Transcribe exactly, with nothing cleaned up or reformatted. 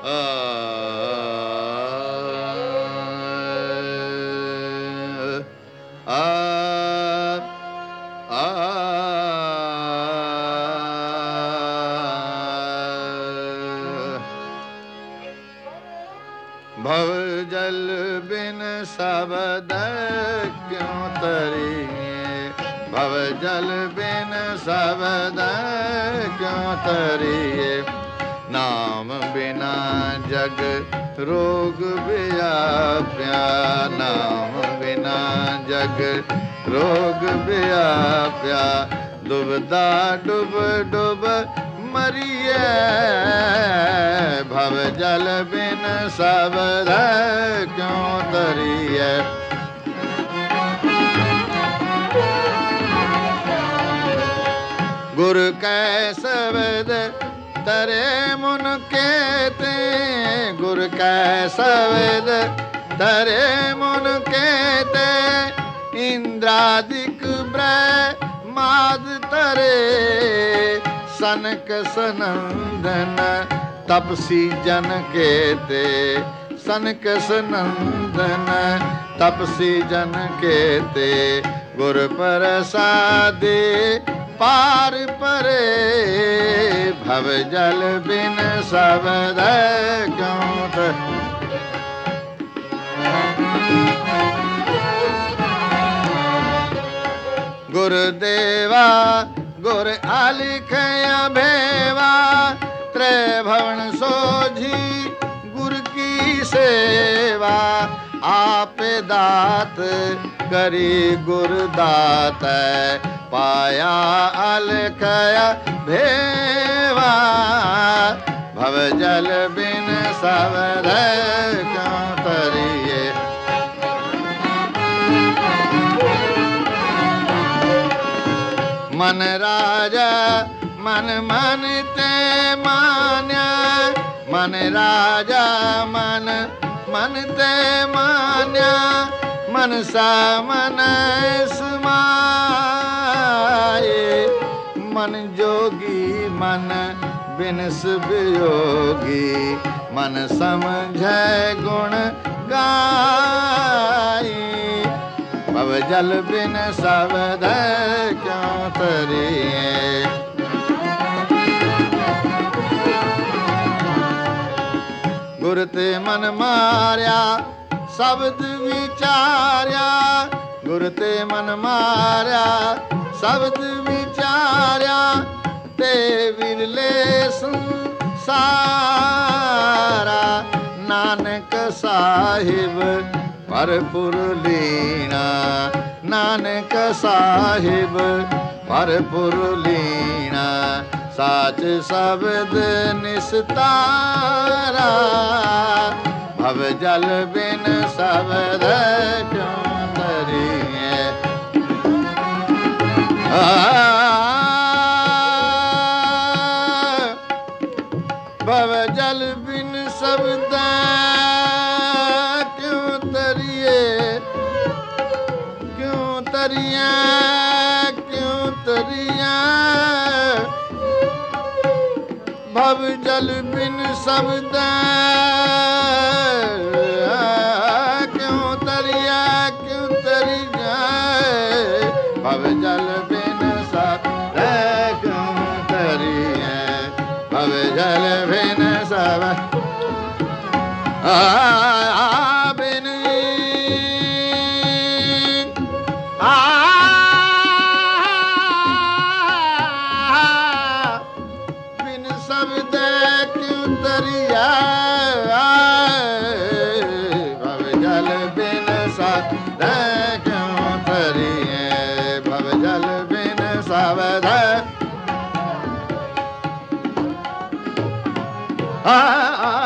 भव जल बिन सबद क्यों तरिए, भव जल बिन सबद क्यों तरिए, नाम बिना जग रोग व्याप्या, नाम बिना जग रोग व्याप्या, दुबदा डुब डुब मरिए, भव जल बिन सबद क्यों तरिए। गुरु कै सबद तरे मुन केते, गुरु कै सबद तरे मुन केते, इंद्रादिक ब्रह्माद तरे, सनक सनंदन तपसी जन केते, सनक सनंदन तपसी जन केते, गुर प्रसादे पार परे, भव जल बिन सबद क्यों तरिए। गुरुदेवा गुर आलिख भेवा, त्रिभुवन सोझी गुर की सेवा, आप दात करी गुर दात, पाया अलख भेवा, भव जल बिन सबद क्यों तरिए। मन राजा मन मन ते मान्या, मन राजा मन मन ते मान्या, मन सा मन समाये, मन जोगी मन बिनस वियोगी, मन समझे गुण गाई, भव जल बिन सबद क्यों तरिए। गुर ते मन मार्या शब्द विचार्या, गुर ते मन मार्या शब्द विचार्या, ते विरले संसारा, नानक साहिब भरपुर लीना, नानक साहिब भरपुर लीना, साच शब्द निस्तारा, भव जल बिन सबद क्यों तरिए। भव जल बिन सबद क्यों तरिए, क्यों तरिए, क्यों तरिए, भव जल बिन सबद क्यों तरिए, क्यों तरिए, भव जल बिन सबद क्यों तरिए, भव जल बिन सबद आ बिन आ बिन सबद क्यों तरिया, भव जल बिन सबद क्यों तरिए, भव जल बिन सबद आ